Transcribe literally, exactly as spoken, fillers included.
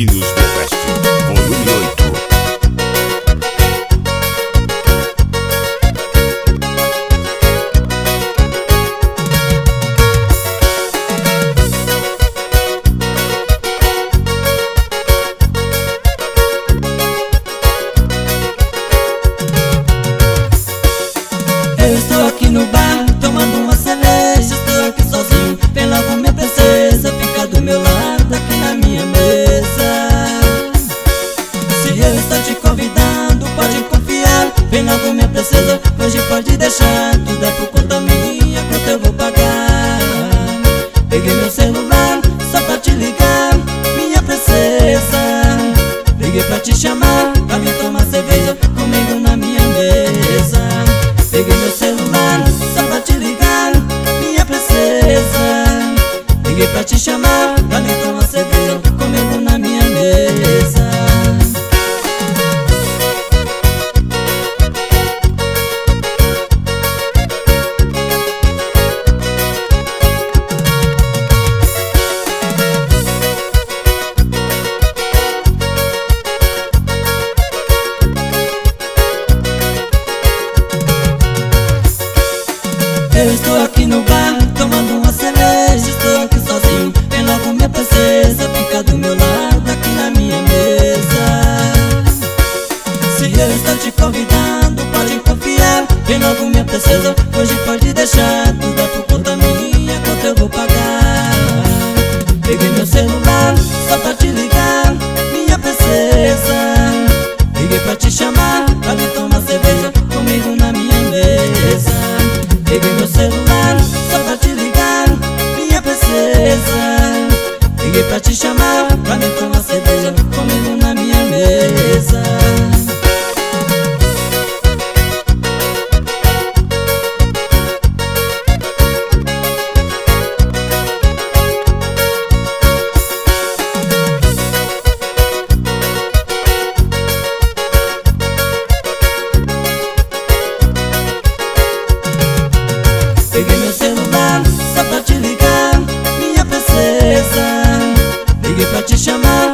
Meninos do Oeste, volume oito. Eu estou aqui no bar, tomando uma cerveja. Estou aqui sozinho, vem logo minha princesa, fica do meu lado aqui na minha mesa. Se eu estou te convidando, pode confiar. Vem logo minha princesa, hoje pode deixar. Tudo é por conta minha, quanto eu vou pagar. Peguei meu celular, só pra te ligar, minha princesa. Liguei pra te chamar, pra vir tomar cerveja comigo na minha mesa. Peguei meu celular, só pra te ligar, minha princesa. Liguei pra te chamar, pra vir tomar cerveja comigo na minha mesa. Eu estou aqui no bar, tomando uma cerveja. Estou aqui sozinho, vem logo minha princesa, fica do meu lado aqui na minha mesa. Se eu estou te convidando, pode confiar. Vem logo minha princesa, hoje pode deixar. Tudo é por conta minha, quanto eu vou pagar. Peguei meu celular, só pra te ligar, minha princesa. Liguei pra te chamar, pra vir tomar cerveja comigo na minha mesa. Peguei meu celular, só pra te ligar, minha princesa. Liguei pra te chamar, pra me tomar cerveja comigo na minha mesa. Peguei meu celular, só pra te ligar, minha princesa. Liguei pra te chamar,